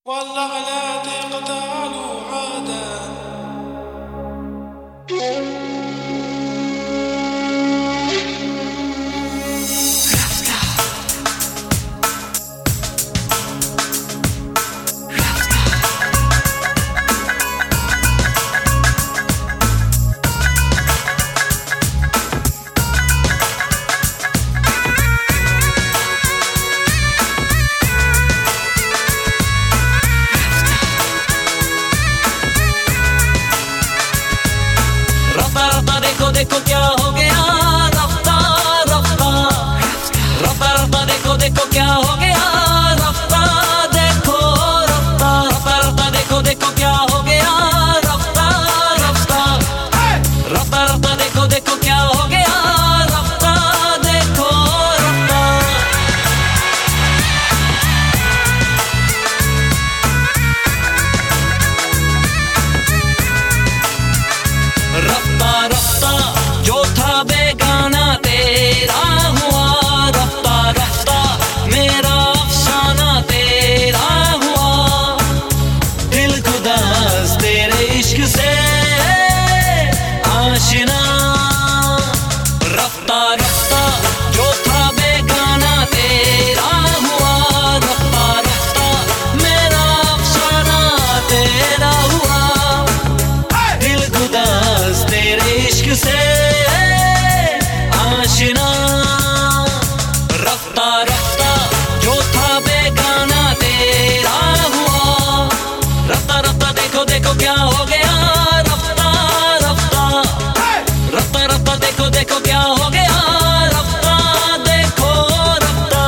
والله على تقطع له عاده देखो क्या हो गया रफ्ता रफ्ता रफ्ता रफ्ता देखो क्या हो गया रफ्ता देखो रफ्ता रफ्ता रफ्ता देखो क्या हो गया रफ्ता रफ्ता रफ्ता रफ्ता देखो क्या हो गया रफ्ता देखो रफ्ता रफ्ता रफ्ता जो था बेगाना तेरा हुआ रफ्ता रफ्ता मेरा अफसाना तेरा हुआ दिल खुदास तेरे इश्क से आशिना रफ्ता रफ्ता जो था बेगाना तेरा हुआ रफ्ता रफ्ता मेरा अफसाना तेरा हुआ दिल खुदास तेरे इश्क से आशिना रफ्ता रफ्ता जो था बेगाना तेरा हुआ रफ्ता रफ्ता देखो क्या हो गया रफ्ता रफ्ता रफ्ता रफ्ता देखो क्या हो गया रफ्ता देखो रफ्ता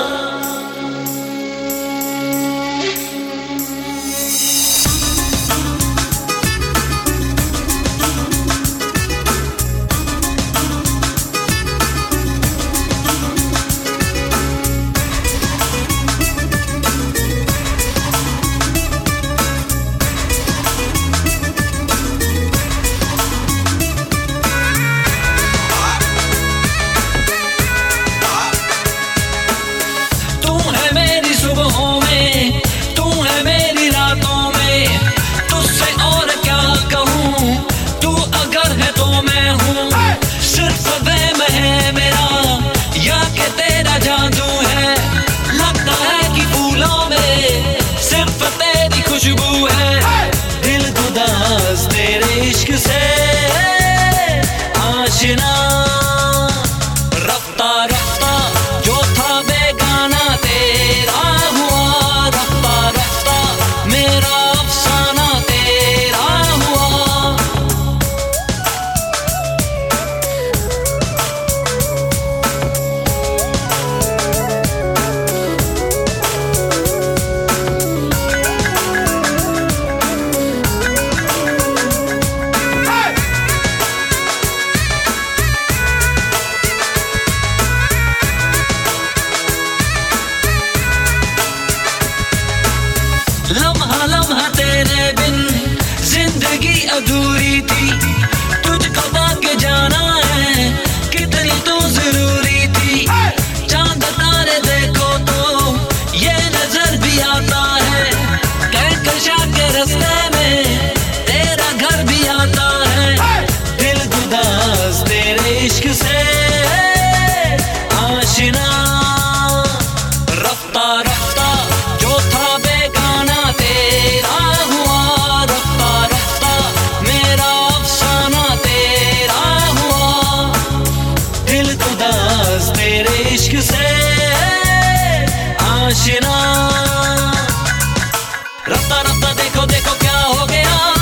सुबहों में तू है मेरी रातों में तुझसे और क्या कहूँ तू अगर है तो मैं हूँ सिर्फ वहम है मेरा या कि तेरा जादू है लगता है कि फूलों में सिर्फ तेरी खुशबू है दिल खुदास तेरे इश्क से आशिना रफ्ता रफ्ता जो था बेगाना तेरा हुआ रफ्ता रफ्ता मेरा अफसाना तेरा हुआ लम्हा लम्हा तेरे बिन जिंदगी अधूरी थी तुझको पाके जाना है कितनी तू जरूरी थी चांद तारे देखो तो ये नजर भी आता है कहकशा के रास्ते में तेरा घर भी आता है दिल खुदास तेरे इश्क से आशिना रफ्ता रफ्ता जो था बेगाना तेरा हुआ रफ्ता रफ्ता मेरा अफसाना तेरा हुआ दिल खुदास तेरे इश्क से आशिना रफ्ता रफ्ता देखो क्या हो गया